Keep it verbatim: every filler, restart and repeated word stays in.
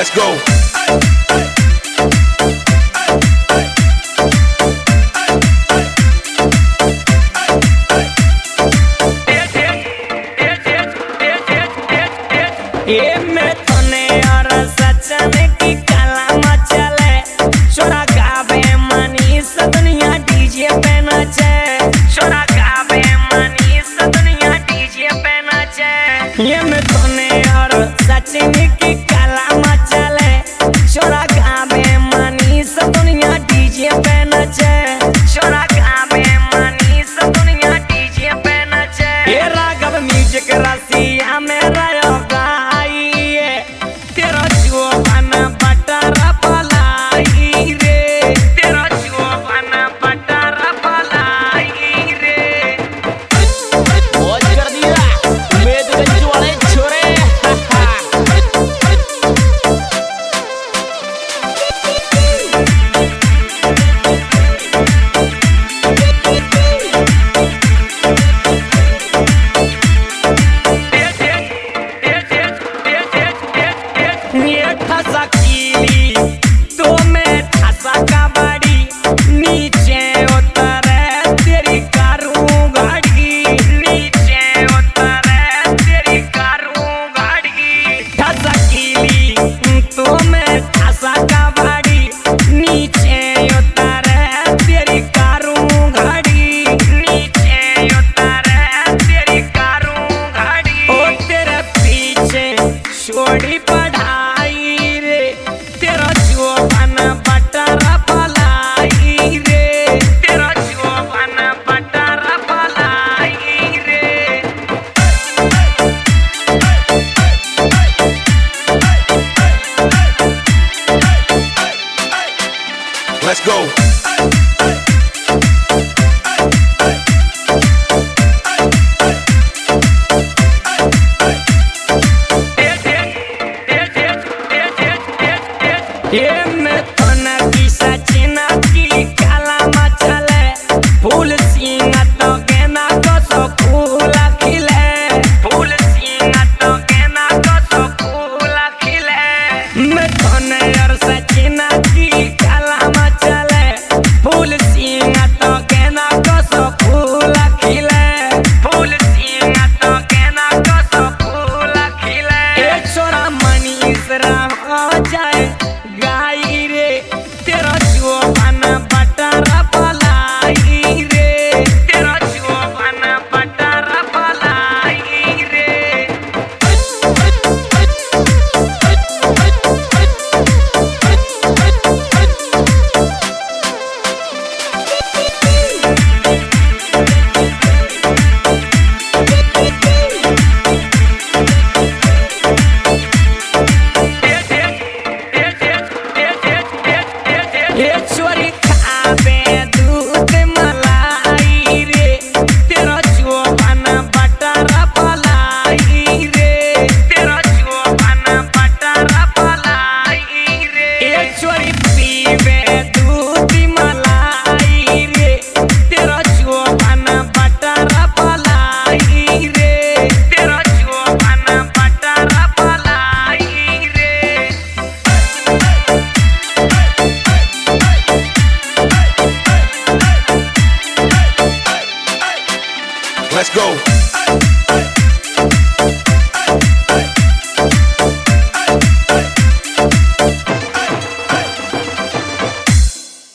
Let's go. ये मैं तने और सचने की काला मचले छोरा गावे मनी स दुनिया डीजे पे नाचे छोरा गावे मनी स दुनिया डीजे पे नाचे ये मैं तने और सचने की काला मचले छोरा गावे मनी स दुनिया डीजे पे नाचे छोरा गावे मनी स दुनिया डीजे पे नाचे ये राघव म्यूजिक रसिया मेरा योगा तो मैं ठसा कबड्डी नीचे उतरे तेरी कारू गाड़ी नीचे उतरे तेरी कारू गाड़ी ठसा कीली तो मैं ठसा कबड्डी नीचे उतरे तेरी कारू गाड़ी नीचे उतरे तेरी कारू गाड़ी ओ तेरे पीछे छोड़ी पढ़ाई रे तेरा जुबान बटर पलाई रे तेरा जुबान बटर पलाई रे Let's go.